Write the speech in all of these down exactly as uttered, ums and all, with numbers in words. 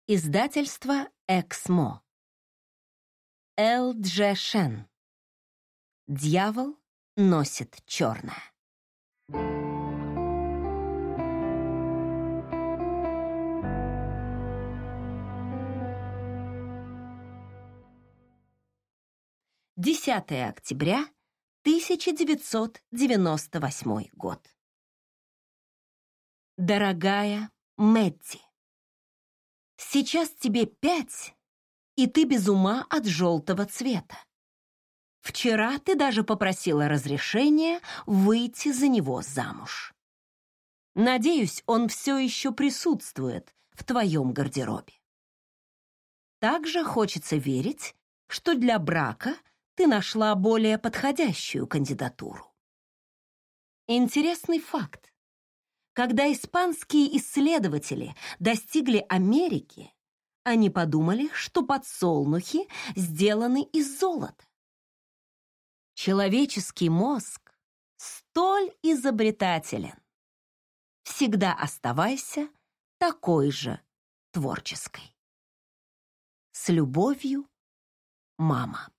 Издательство «Эксмо». Эл Дже Шен. Дьявол носит черное. десятое октября тысяча девятьсот девяносто восьмой год. Дорогая Мэдди, сейчас тебе пять, и ты без ума от желтого цвета. Вчера ты даже попросила разрешения выйти за него замуж. Надеюсь, он все еще присутствует в твоем гардеробе. Также хочется верить, что для брака ты нашла более подходящую кандидатуру. Интересный факт. Когда испанские исследователи достигли Америки, они подумали, что подсолнухи сделаны из золота. Человеческий мозг столь изобретателен. Всегда оставайся такой же творческой. С любовью, мама.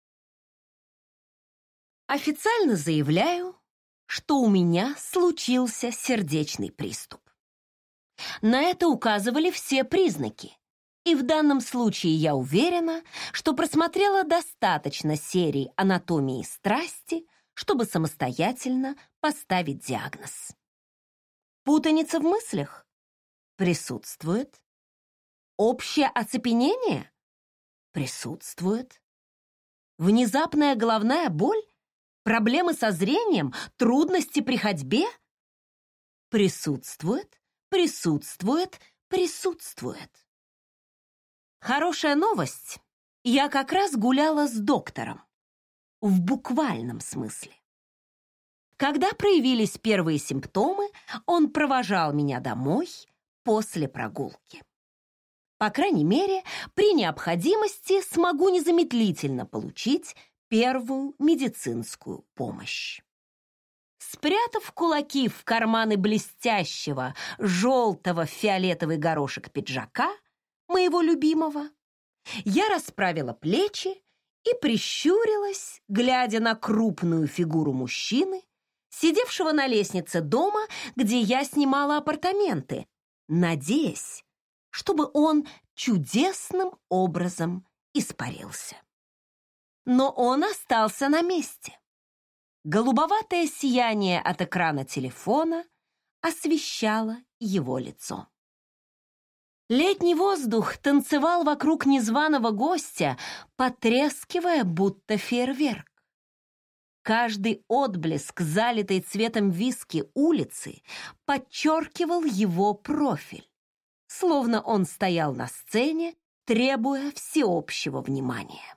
Официально заявляю, что у меня случился сердечный приступ. На это указывали все признаки, и в данном случае я уверена, что просмотрела достаточно серий «Анатомии страсти», чтобы самостоятельно поставить диагноз. Путаница в мыслях? Присутствует. Общее оцепенение? Присутствует. Внезапная головная боль? Проблемы со зрением? Трудности при ходьбе? Присутствует, присутствует, присутствует. Хорошая новость. Я как раз гуляла с доктором. В буквальном смысле. Когда проявились первые симптомы, он провожал меня домой после прогулки. По крайней мере, при необходимости смогу незамедлительно получить первую медицинскую помощь. Спрятав кулаки в карманы блестящего желтого фиолетовый горошек пиджака, моего любимого, я расправила плечи и прищурилась, глядя на крупную фигуру мужчины, сидевшего на лестнице дома, где я снимала апартаменты, надеясь, чтобы он чудесным образом испарился. Но он остался на месте. Голубоватое сияние от экрана телефона освещало его лицо. Летний воздух танцевал вокруг незваного гостя, потрескивая, будто фейерверк. Каждый отблеск, залитой цветом виски улицы, подчеркивал его профиль, словно он стоял на сцене, требуя всеобщего внимания.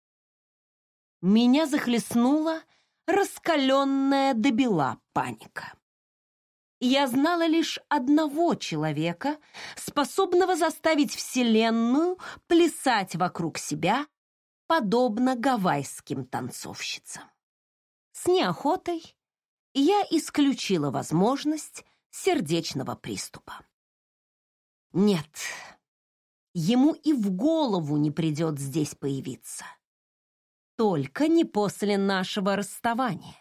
Меня захлестнула раскаленная до бела паника. Я знала лишь одного человека, способного заставить Вселенную плясать вокруг себя, подобно гавайским танцовщицам. С неохотой я исключила возможность сердечного приступа. Нет, ему и в голову не придет здесь появиться. Только не после нашего расставания.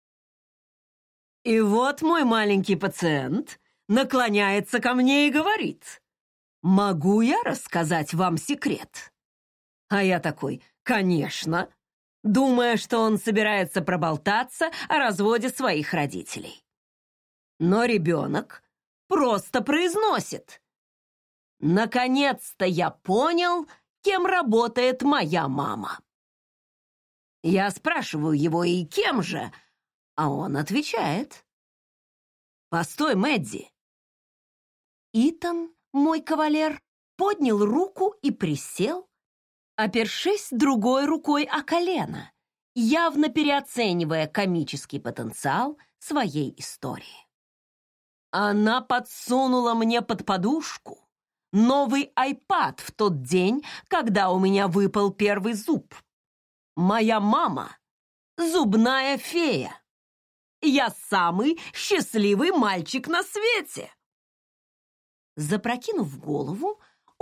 И вот мой маленький пациент наклоняется ко мне и говорит: «Могу я рассказать вам секрет?» А я такой: «Конечно», думая, что он собирается проболтаться о разводе своих родителей. Но ребенок просто произносит: «Наконец-то я понял, кем работает моя мама». Я спрашиваю его: «И кем же?» А он отвечает: «Постой, Мэдди». Итан, мой кавалер, поднял руку и присел, опершись другой рукой о колено, явно переоценивая комический потенциал своей истории. Она подсунула мне под подушку новый айпад в тот день, когда у меня выпал первый зуб. Моя мама — зубная фея. Я самый счастливый мальчик на свете. Запрокинув голову,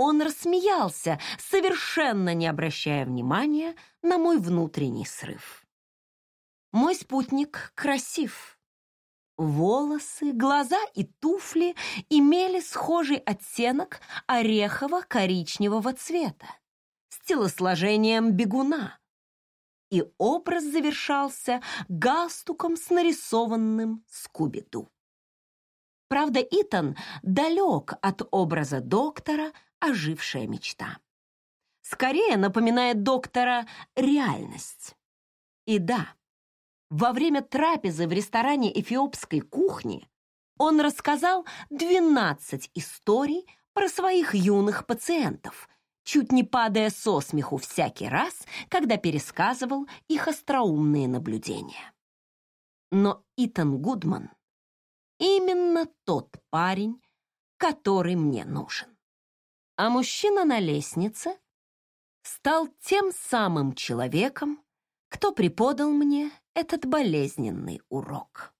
Он рассмеялся, совершенно не обращая внимания на мой внутренний срыв. Мой спутник красив. Волосы, глаза и туфли имели схожий оттенок орехово-коричневого цвета с телосложением бегуна, и образ завершался галстуком с нарисованным Скуби-Ду. Правда, Итан далек от образа доктора «Ожившая мечта». Скорее напоминает доктора «Реальность». И да, во время трапезы в ресторане эфиопской кухни он рассказал двенадцать историй про своих юных пациентов, чуть не падая со смеху всякий раз, когда пересказывал их остроумные наблюдения. Но Итан Гудман — именно тот парень, который мне нужен. А мужчина на лестнице стал тем самым человеком, кто преподал мне этот болезненный урок.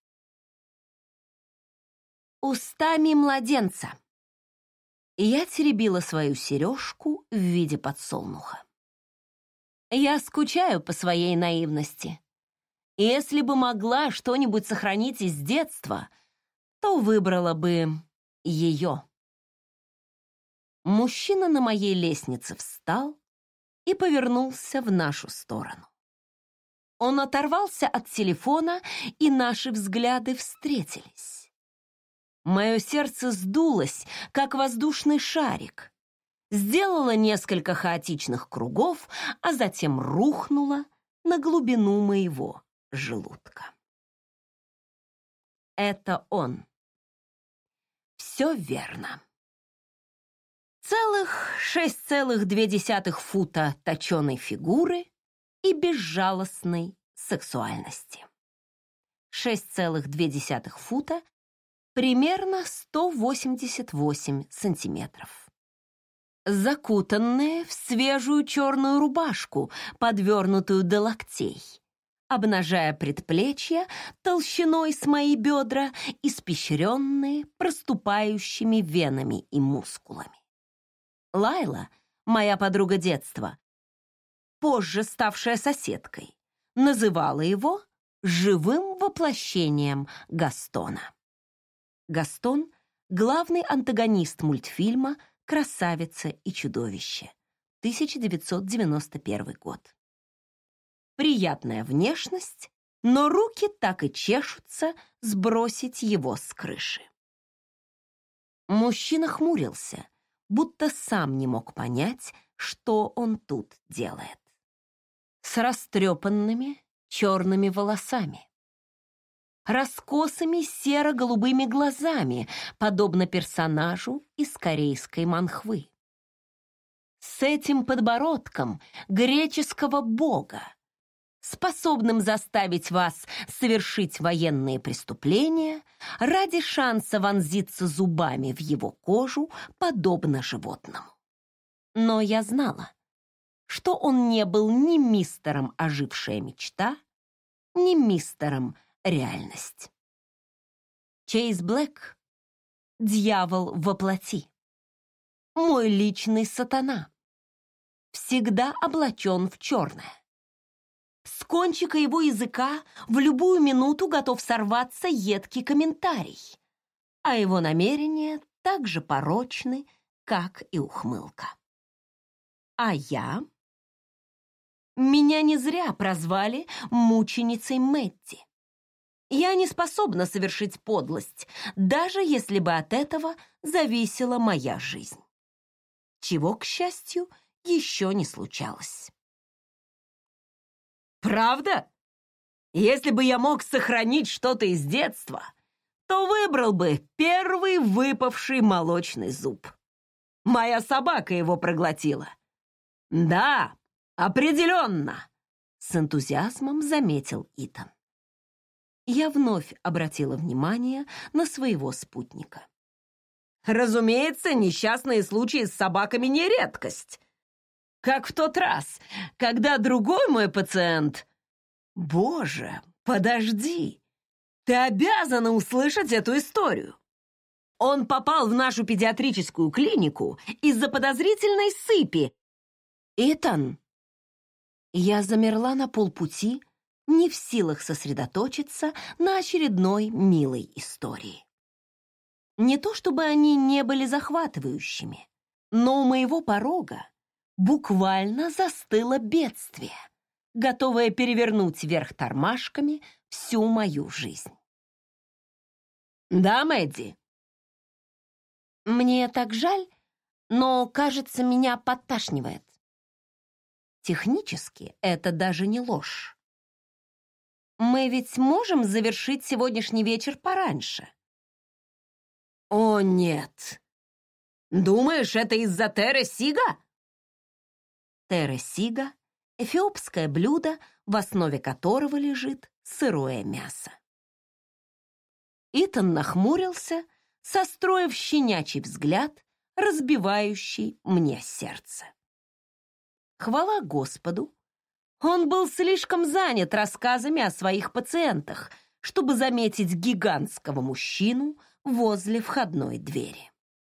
Устами младенца. Я теребила свою сережку в виде подсолнуха. Я скучаю по своей наивности. И если бы могла что-нибудь сохранить из детства, то выбрала бы ее. Мужчина на моей лестнице встал и повернулся в нашу сторону. Он оторвался от телефона, и наши взгляды встретились. Мое сердце сдулось, как воздушный шарик, сделало несколько хаотичных кругов, а затем рухнуло на глубину моего желудка. Это он. Все верно. Целых шесть целых две десятых фута точеной фигуры и безжалостной сексуальности. шесть целых две десятых фута примерно сто восемьдесят восемь сантиметров. Закутанные в свежую черную рубашку, подвернутую до локтей, обнажая предплечья толщиной с мои бедра, испещренные проступающими венами и мускулами. Лайла, моя подруга детства, позже ставшая соседкой, называла его живым воплощением Гастона. Гастон — главный антагонист мультфильма «Красавица и чудовище», тысяча девятьсот девяносто первый год. Приятная внешность, но руки так и чешутся сбросить его с крыши. Мужчина хмурился, будто сам не мог понять, что он тут делает. С растрепанными черными волосами, раскосыми серо-голубыми глазами, подобно персонажу из корейской манхвы. С этим подбородком греческого бога, способным заставить вас совершить военные преступления ради шанса вонзиться зубами в его кожу, подобно животному. Но я знала, что он не был ни мистером «Ожившая мечта», ни мистером «Реальность». Чейз Блэк — дьявол воплоти, мой личный сатана, всегда облачен в черное. С кончика его языка в любую минуту готов сорваться едкий комментарий, а его намерения так же порочны, как и ухмылка. А я? Меня не зря прозвали мученицей Мэтти. Я не способна совершить подлость, даже если бы от этого зависела моя жизнь. Чего, к счастью, еще не случалось. Правда? Если бы я мог сохранить что-то из детства, то выбрал бы первый выпавший молочный зуб. Моя собака его проглотила. Да, определенно, с энтузиазмом заметил Итан. Я вновь обратила внимание на своего спутника. Разумеется, несчастные случаи с собаками не редкость. Как в тот раз, когда другой мой пациент... Боже, подожди! Ты обязана услышать эту историю. Он попал в нашу педиатрическую клинику из-за подозрительной сыпи. Итан. Я замерла на полпути, не в силах сосредоточиться на очередной милой истории. Не то чтобы они не были захватывающими, но у моего порога буквально застыло бедствие, готовое перевернуть вверх тормашками всю мою жизнь. «Да, Мэдди?» «Мне так жаль, но, кажется, меня подташнивает». Технически это даже не ложь. Мы ведь можем завершить сегодняшний вечер пораньше. О, нет. Думаешь, это из-за Терре Сига? Терре Сига — эфиопское блюдо, в основе которого лежит сырое мясо. Итан нахмурился, состроив щенячий взгляд, разбивающий мне сердце. Хвала Господу, он был слишком занят рассказами о своих пациентах, чтобы заметить гигантского мужчину возле входной двери.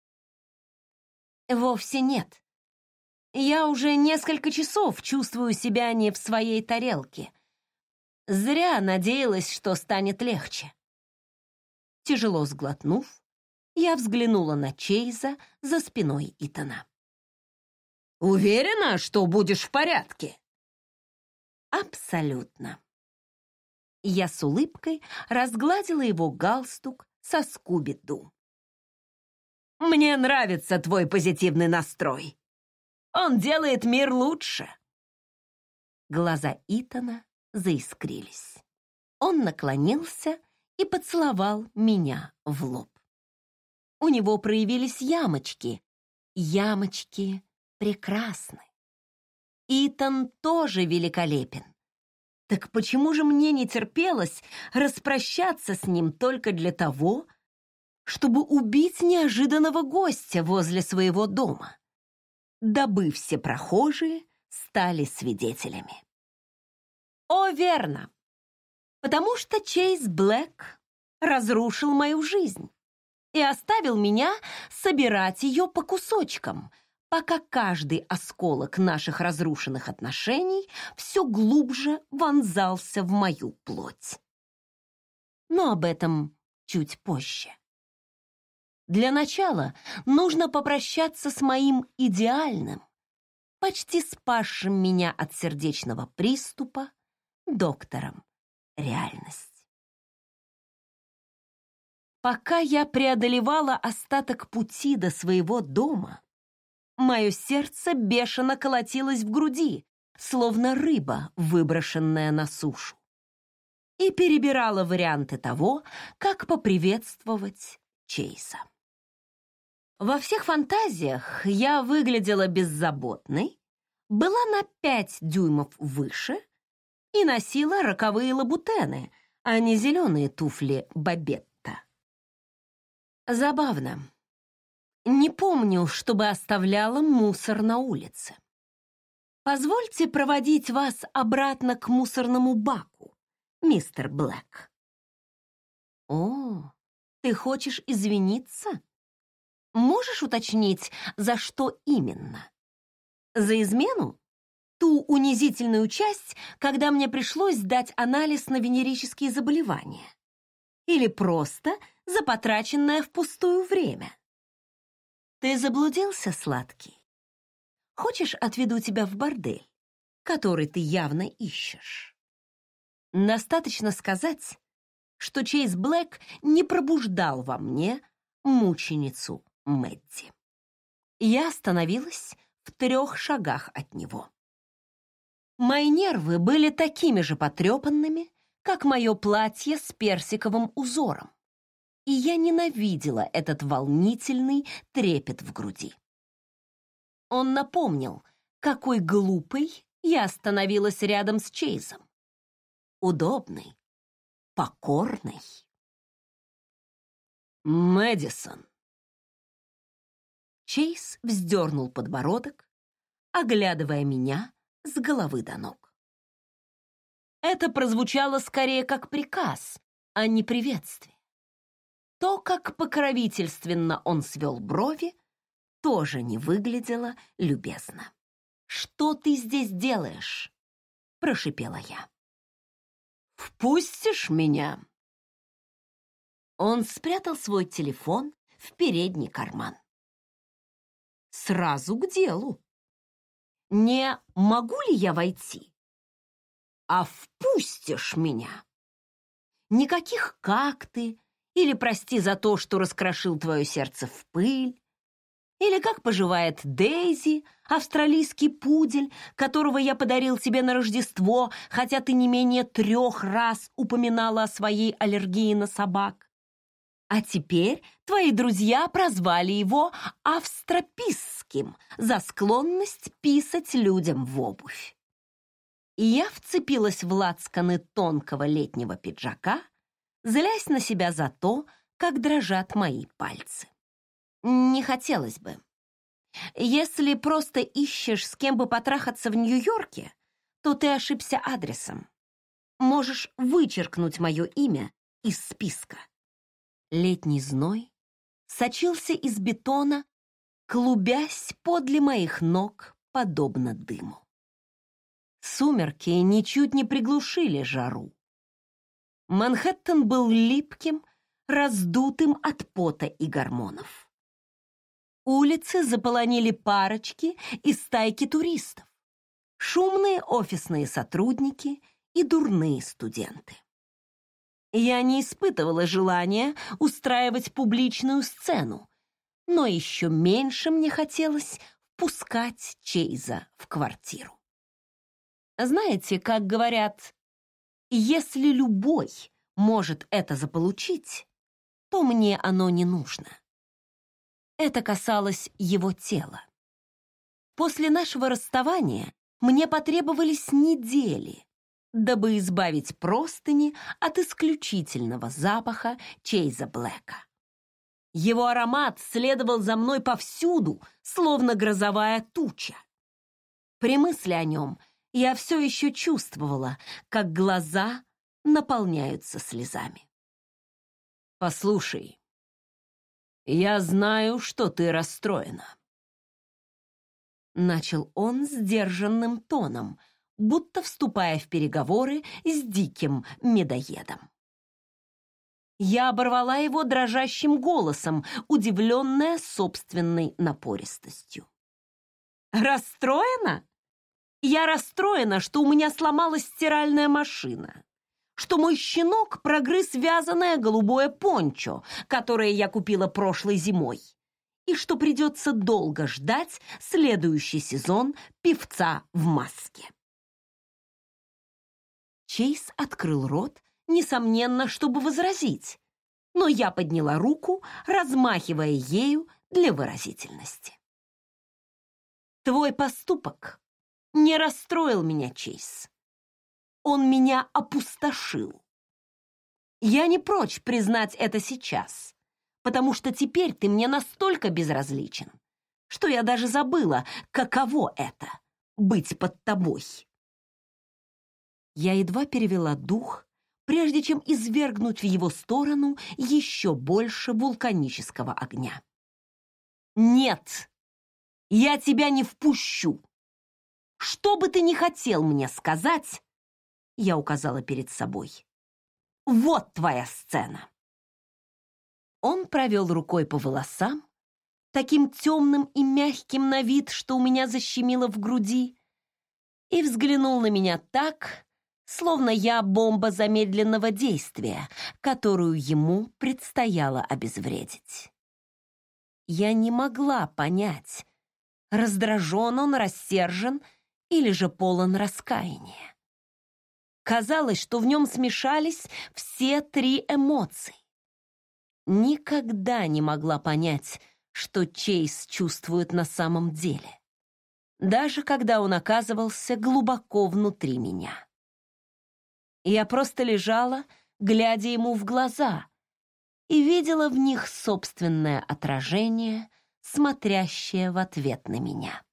Вовсе нет. Я уже несколько часов чувствую себя не в своей тарелке. Зря надеялась, что станет легче. Тяжело сглотнув, я взглянула на Чейза за спиной Итана. «Уверена, что будешь в порядке?» «Абсолютно». Я с улыбкой разгладила его галстук со Скуби-Ду. «Мне нравится твой позитивный настрой. Он делает мир лучше». Глаза Итана заискрились. Он наклонился и поцеловал меня в лоб. У него проявились ямочки. Ямочки прекрасны. Итан тоже великолепен. Так почему же мне не терпелось распрощаться с ним только для того, чтобы убить неожиданного гостя возле своего дома, дабы все прохожие стали свидетелями? О, верно! Потому что Чейз Блэк разрушил мою жизнь и оставил меня собирать ее по кусочкам, пока каждый осколок наших разрушенных отношений все глубже вонзался в мою плоть. Но об этом чуть позже. Для начала нужно попрощаться с моим идеальным, почти спасшим меня от сердечного приступа, доктором реальность. Пока я преодолевала остаток пути до своего дома, мое сердце бешено колотилось в груди, словно рыба, выброшенная на сушу, и перебирала варианты того, как поприветствовать Чейза. Во всех фантазиях я выглядела беззаботной, была на пять дюймов выше и носила роковые лабутены, а не зеленые туфли Бабетта. Забавно. Не помню, чтобы оставляла мусор на улице. Позвольте проводить вас обратно к мусорному баку, мистер Блэк. О, ты хочешь извиниться? Можешь уточнить, за что именно? За измену? Ту унизительную часть, когда мне пришлось сдать анализ на венерические заболевания? Или просто за потраченное впустую время? Ты заблудился, сладкий? Хочешь, отведу тебя в бордель, который ты явно ищешь? Достаточно сказать, что Чейз Блэк не пробуждал во мне мученицу Мэдди. Я остановилась в трех шагах от него. Мои нервы были такими же потрепанными, как мое платье с персиковым узором, и я ненавидела этот волнительный трепет в груди. Он напомнил, какой глупой я остановилась рядом с Чейзом. Удобный, покорный. Мэдисон. Чейз вздернул подбородок, оглядывая меня с головы до ног. Это прозвучало скорее как приказ, а не приветствие. То, как покровительственно он свел брови, тоже не выглядело любезно. «Что ты здесь делаешь?» — прошипела я. «Впустишь меня?» Он спрятал свой телефон в передний карман. Сразу к делу. Не могу ли я войти, а впустишь меня? Никаких «как ты» или «прости за то, что раскрошил твое сердце в пыль», или «как поживает Дейзи, австралийский пудель, которого я подарил тебе на Рождество, хотя ты не менее трех раз упоминала о своей аллергии на собак. А теперь твои друзья прозвали его австрописским за склонность писать людям в обувь». И я вцепилась в лацканы тонкого летнего пиджака, злясь на себя за то, как дрожат мои пальцы. Не хотелось бы. Если просто ищешь, с кем бы потрахаться в Нью-Йорке, то ты ошибся адресом. Можешь вычеркнуть мое имя из списка. Летний зной сочился из бетона, клубясь подле моих ног, подобно дыму. Сумерки ничуть не приглушили жару. Манхэттен был липким, раздутым от пота и гормонов. Улицы заполонили парочки и стайки туристов, шумные офисные сотрудники и дурные студенты. Я не испытывала желания устраивать публичную сцену, но еще меньше мне хотелось впускать Чейза в квартиру. Знаете, как говорят, если любой может это заполучить, то мне оно не нужно. Это касалось его тела. После нашего расставания мне потребовались недели, дабы избавить простыни от исключительного запаха Чейза Блэка. Его аромат следовал за мной повсюду, словно грозовая туча. При мысли о нем я все еще чувствовала, как глаза наполняются слезами. «Послушай, я знаю, что ты расстроена», — начал он сдержанным тоном, будто вступая в переговоры с диким медоедом. Я оборвала его дрожащим голосом, удивленная собственной напористостью. «Расстроена? Я расстроена, что у меня сломалась стиральная машина, что мой щенок прогрыз вязаное голубое пончо, которое я купила прошлой зимой, и что придется долго ждать следующий сезон певца в маске». Чейз открыл рот, несомненно, чтобы возразить, но я подняла руку, размахивая ею для выразительности. «Твой поступок не расстроил меня, Чейз. Он меня опустошил. Я не прочь признать это сейчас, потому что теперь ты мне настолько безразличен, что я даже забыла, каково это — быть под тобой». Я едва перевела дух, прежде чем извергнуть в его сторону еще больше вулканического огня. «Нет, я тебя не впущу. Что бы ты ни хотел мне сказать, — я указала перед собой, — вот твоя сцена». Он провел рукой по волосам, таким темным и мягким на вид, что у меня защемило в груди, и взглянул на меня так, словно я бомба замедленного действия, которую ему предстояло обезвредить. Я не могла понять, раздражен он, рассержен или же полон раскаяния. Казалось, что в нем смешались все три эмоции. Никогда не могла понять, что Чейз чувствует на самом деле, даже когда он оказывался глубоко внутри меня. Я просто лежала, глядя ему в глаза, и видела в них собственное отражение, смотрящее в ответ на меня.